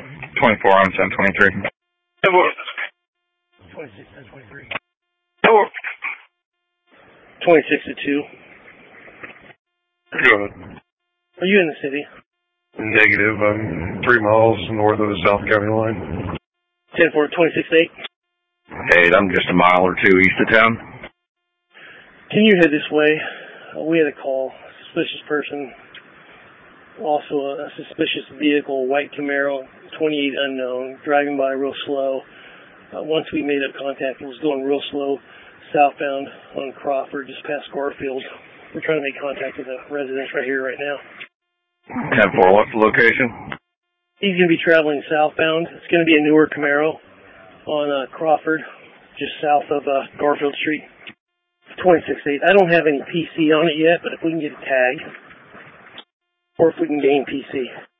24 on 1023. 26 and 23. 26 to 2. Good. Are you in the city? Negative. I'm 3 miles north of the South County line. 10-4, 26-8. 8, I'm just a mile or two east of town. Can you head this way? We had a call. Suspicious person. Also a suspicious vehicle, white Camaro, 28 unknown, driving by real slow. Once we made up contact, it was going real slow, southbound on Crawford, just past Garfield. We're trying to make contact with a residence right here, right now. 10-4, what's the location? He's going to be traveling southbound. It's going to be a newer Camaro on Crawford, just south of Garfield Street. 26-8. I don't have any PC on it yet, but if we can get a tag, or if we can gain PC.